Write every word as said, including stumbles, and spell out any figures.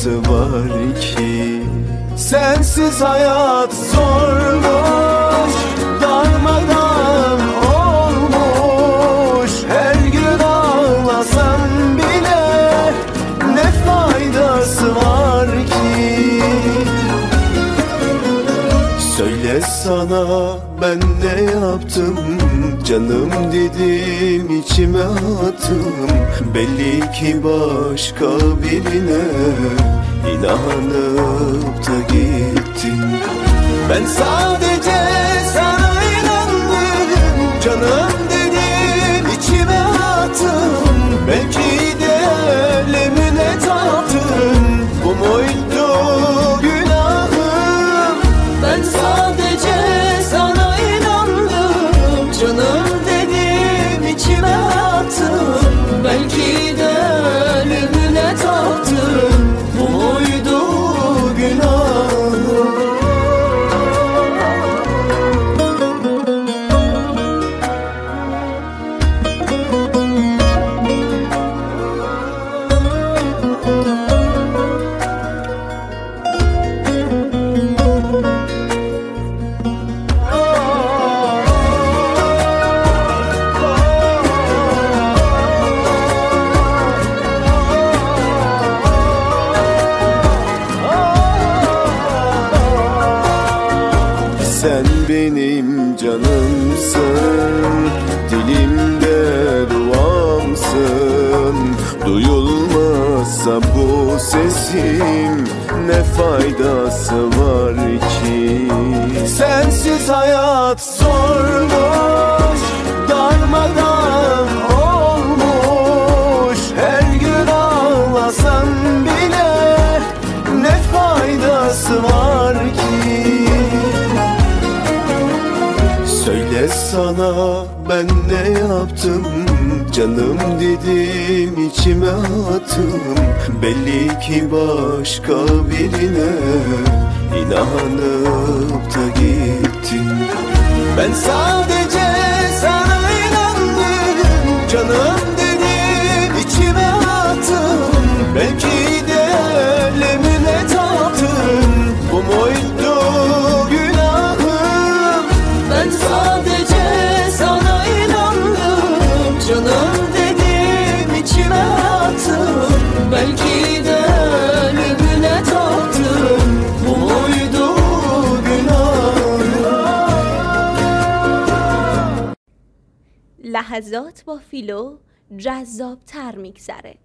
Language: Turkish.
faydası var ki? Sensiz hayat zormuş, darmadan olmuş. Her gün ağlasam bile ne faydası var ki? Söyle sana ben ne yaptım, canım dedim içime attım. Belli ki başka birine inanıp da gittin. Ben sadece sana inandım, canım dedim içime attım. Belki de elemine tattım, bu muydu günahım? Ben sadece sana inandım, canım dedim içime attım. Belki de ölümüne tattım, bu muydu günahım? Sen benim canımsın, dilimde duamsın. Duyulmazsa bu sesim ne faydası var ki? Sensiz hayat zormuş, darmadan olmuş. Her gün ağlasam bile ne faydası var ki? Söyle sana ben ne yaptım, canım dedim içime attım. Belli ki başka birine inanıp da gittin. Ben sadece sana inandım, canım dedim içime attım. Belki de elemine tattım, bu muydu günahım? Ben sadece sana inandım, canım dedim içime attım. Belki de ölümüne tattım, bu muydu günahım? لحظات با فیلو جذاب تر میگذره.